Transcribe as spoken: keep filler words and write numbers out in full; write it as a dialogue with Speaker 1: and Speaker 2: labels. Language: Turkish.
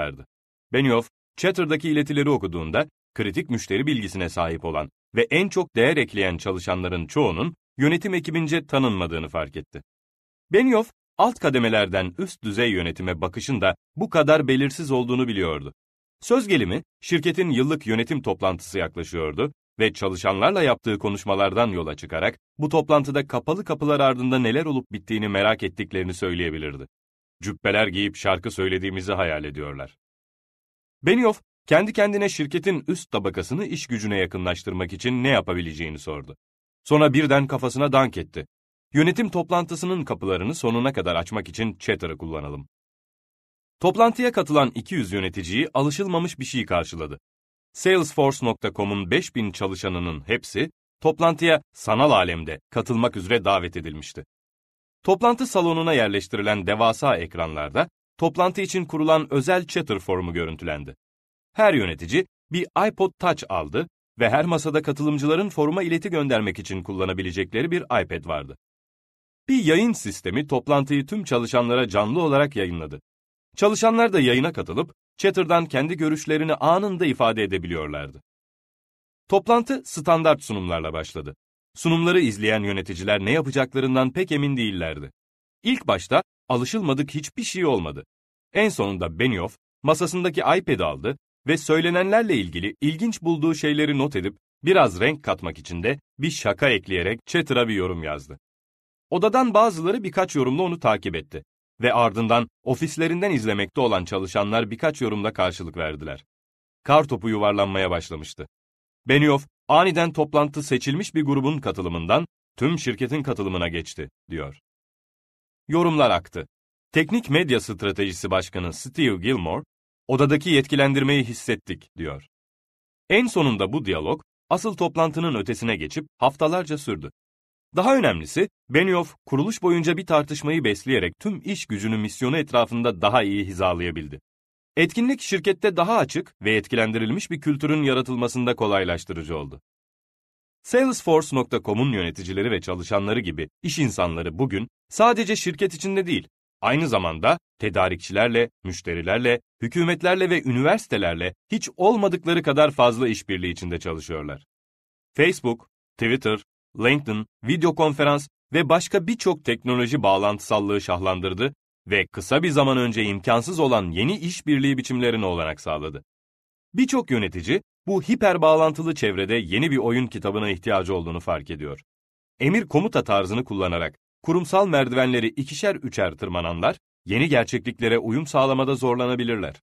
Speaker 1: ediyorlardı. Benioff, Chatter'daki iletileri okuduğunda, kritik müşteri bilgisine sahip olan ve en çok değer ekleyen çalışanların çoğunun yönetim ekibince tanınmadığını fark etti. Benioff, alt kademelerden üst düzey yönetime bakışın da bu kadar belirsiz olduğunu biliyordu. Söz gelimi, şirketin yıllık yönetim toplantısı yaklaşıyordu ve çalışanlarla yaptığı konuşmalardan yola çıkarak bu toplantıda kapalı kapılar ardında neler olup bittiğini merak ettiklerini söyleyebilirdi. Cübbeler giyip şarkı söylediğimizi hayal ediyorlar. Benioff, kendi kendine şirketin üst tabakasını iş gücüne yakınlaştırmak için ne yapabileceğini sordu. Sonra birden kafasına dank etti. Yönetim toplantısının kapılarını sonuna kadar açmak için Chatter'ı kullanalım. Toplantıya katılan iki yüz yöneticiyi alışılmamış bir şey karşıladı. Salesforce nokta com'un beş bin çalışanının hepsi toplantıya sanal alemde katılmak üzere davet edilmişti. Toplantı salonuna yerleştirilen devasa ekranlarda toplantı için kurulan özel Chatter formu görüntülendi. Her yönetici bir iPod Touch aldı ve her masada katılımcıların foruma ileti göndermek için kullanabilecekleri bir iPad vardı. Bir yayın sistemi toplantıyı tüm çalışanlara canlı olarak yayınladı. Çalışanlar da yayına katılıp Chatter'dan kendi görüşlerini anında ifade edebiliyorlardı. Toplantı standart sunumlarla başladı. Sunumları izleyen yöneticiler ne yapacaklarından pek emin değillerdi. İlk başta alışılmadık hiçbir şey olmadı. En sonunda Benioff masasındaki iPad'i aldı ve söylenenlerle ilgili ilginç bulduğu şeyleri not edip biraz renk katmak için de bir şaka ekleyerek Chatter'a bir yorum yazdı. Odadan bazıları birkaç yorumla onu takip etti ve ardından ofislerinden izlemekte olan çalışanlar birkaç yorumla karşılık verdiler. Kar topu yuvarlanmaya başlamıştı. Benioff, aniden toplantı seçilmiş bir grubun katılımından tüm şirketin katılımına geçti, diyor. Yorumlar aktı. Teknik Medya Stratejisi Başkanı Steve Gilmore, odadaki yetkilendirmeyi hissettik, diyor. En sonunda bu diyalog, asıl toplantının ötesine geçip haftalarca sürdü. Daha önemlisi, Benioff, kuruluş boyunca bir tartışmayı besleyerek tüm iş gücünü misyonu etrafında daha iyi hizalayabildi. Etkinlik şirkette daha açık ve etkilendirilmiş bir kültürün yaratılmasında kolaylaştırıcı oldu. Salesforce nokta com'un yöneticileri ve çalışanları gibi iş insanları bugün sadece şirket içinde değil, aynı zamanda tedarikçilerle, müşterilerle, hükümetlerle ve üniversitelerle hiç olmadıkları kadar fazla işbirliği içinde çalışıyorlar. Facebook, Twitter, LinkedIn, video konferans ve başka birçok teknoloji bağlantısallığı şahlandırdı ve kısa bir zaman önce imkansız olan yeni işbirliği biçimlerine olanak sağladı. Birçok yönetici bu hiper bağlantılı çevrede yeni bir oyun kitabına ihtiyacı olduğunu fark ediyor. Emir komuta tarzını kullanarak kurumsal merdivenleri ikişer üçer tırmananlar yeni gerçekliklere uyum sağlamada zorlanabilirler.